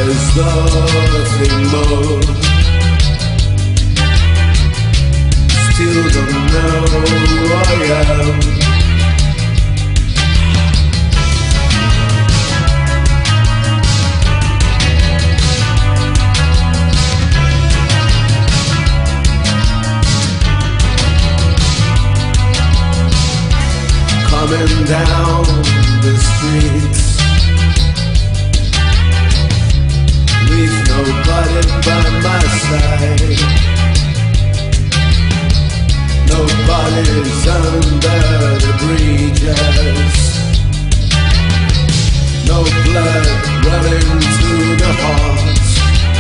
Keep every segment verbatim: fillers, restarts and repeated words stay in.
There's nothing more. Still don't know who I am. Coming down the streets with nobody by my side. Nobody's under the bridges. No blood running through the hearts.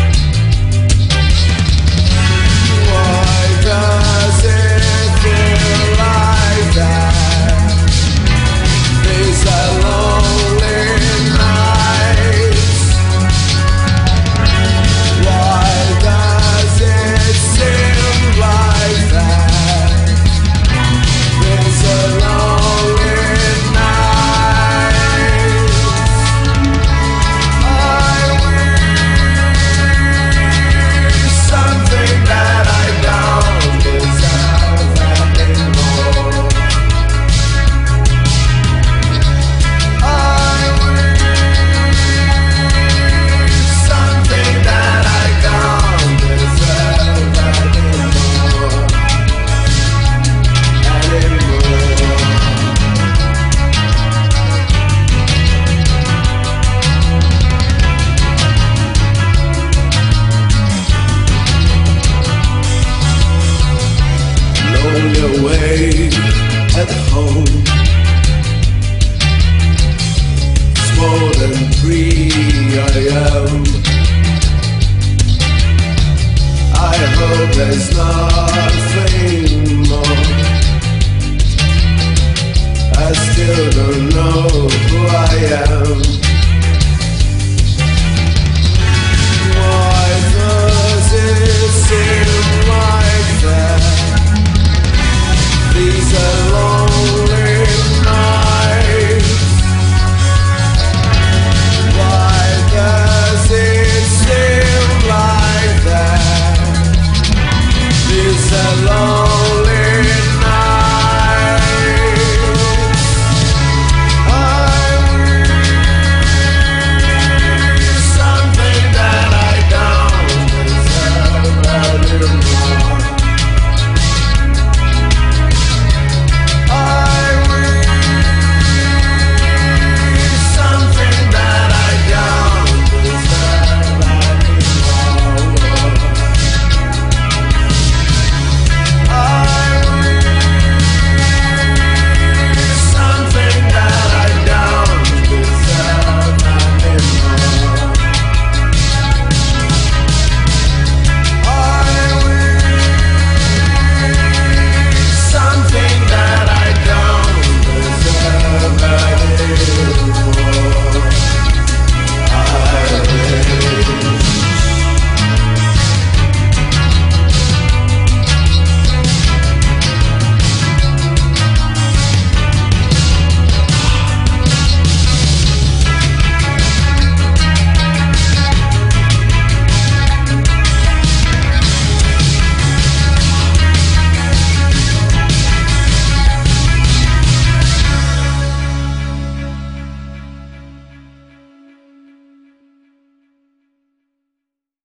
Why does it feel like that? These are lonely nights. Why does it seem like that? These are lonely nights. I wish something that I don't deserve anymore. Away at home, small and free I am. I hope there's nothing more. I still don't know who I am.